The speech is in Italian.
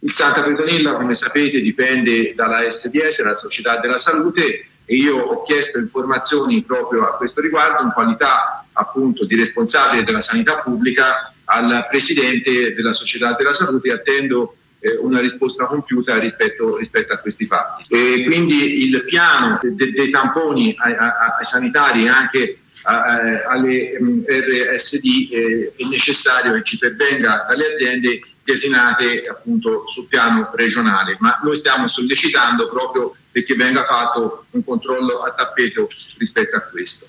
Il Santa Petronella, come sapete, dipende dalla SDS, la Società della Salute, e io ho chiesto informazioni proprio a questo riguardo in qualità appunto di responsabile della sanità pubblica al presidente della Società della Salute, e attendo una risposta compiuta rispetto a questi fatti. E quindi il piano dei tamponi ai sanitari e anche alle RSD è necessario che ci pervenga dalle aziende declinate appunto sul piano regionale, ma noi stiamo sollecitando proprio perché venga fatto un controllo a tappeto rispetto a questo.